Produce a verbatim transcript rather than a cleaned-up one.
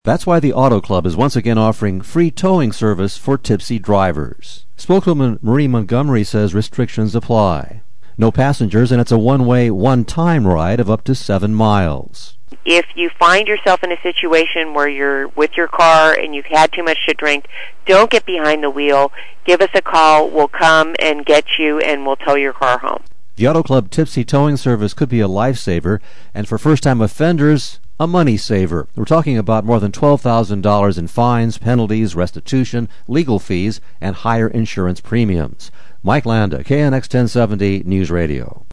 That's why the Auto Club is once again offering free towing service for tipsy drivers. Spokeswoman Marie Montgomery says restrictions apply. No passengers, and it's a one-way, one-time ride of up to seven miles. If you find yourself in a situation where you're with your car and you've had too much to drink, don't get behind the wheel. Give us a call. We'll come and get you, and we'll tow your car home. The Auto Club Tipsy Towing Service could be a lifesaver, and for first-time offenders, a money saver. We're talking about more than twelve thousand dollars in fines, penalties, restitution, legal fees, and higher insurance premiums. Mike Landa, K N X ten seventy News Radio.